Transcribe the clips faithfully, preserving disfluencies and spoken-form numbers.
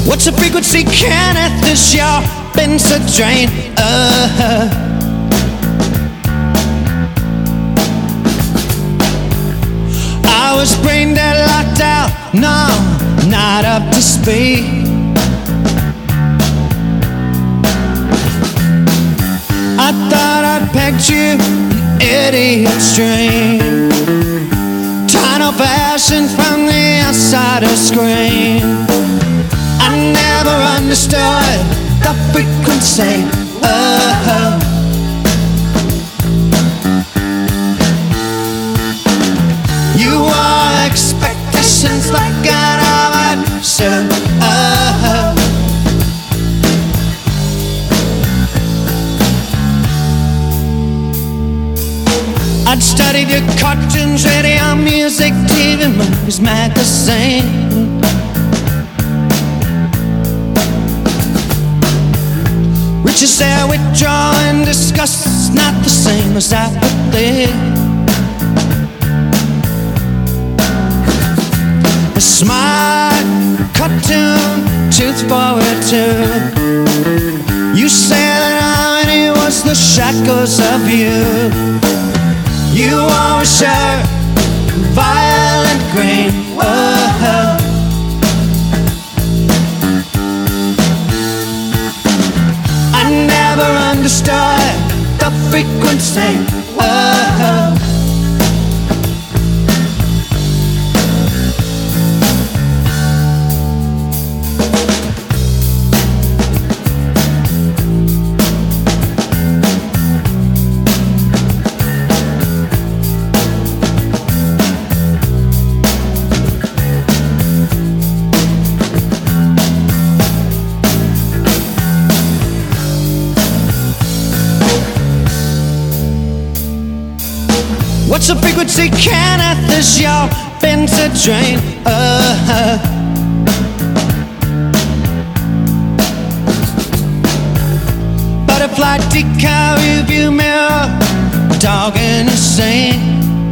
What's the frequency, Kenneth? Is your Benz a drain? Uh, I was brain dead, locked out, no, not up to speed. I thought I'd pegged you, an idiot's dream. Tunnel fashion from the outside of screen. I never understood the frequency. Oh, you are expectations like an overture. Oh, I'd studied your cartoons, radio, music, T V, movies, magazine. Riches there, withdraw and disgust is not the same as apathy. A smart cartoon, tooth forward tooth. You say that irony was the shackles of you. You always share violent green. Oh, I never understood the frequency. Oh, what's the frequency, Kenneth? Is your Benz a drain? Uh, butterfly decal, review mirror, dog in the sink.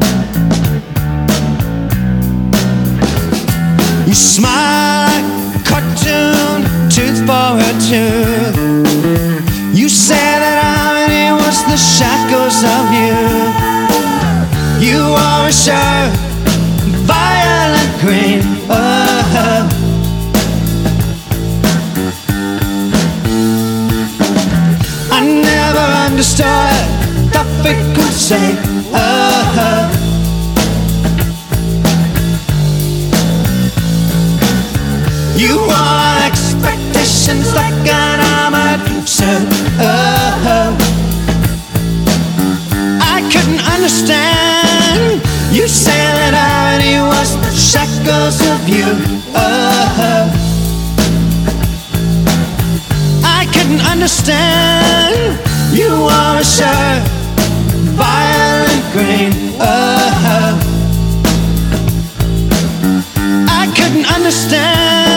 You smile like cartoon, tooth forward tooth. You say that irony was the shackles of you. You are a sharp, violent green. Oh, I never understood the frequency. Oh, you are expectations like an armored suit. Oh, I couldn't understand. You say that irony was the shackles of you. Oh, I couldn't understand. You are a sharp, violent green. Oh, I couldn't understand.